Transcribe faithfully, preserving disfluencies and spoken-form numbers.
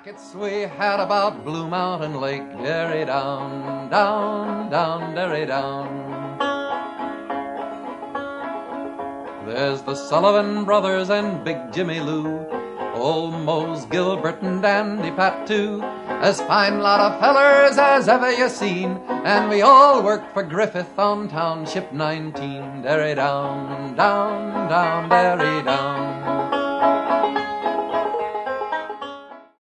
Rackets we had about Blue Mountain Lake, derry down, down, down, derry down. There's the Sullivan brothers and Big Jimmy Lou, old Mose Gilbert and Dandy Pat too, as fine lot of fellers as ever you seen, and we all worked for Griffith on Township nineteen, derry down, down, down, derry down.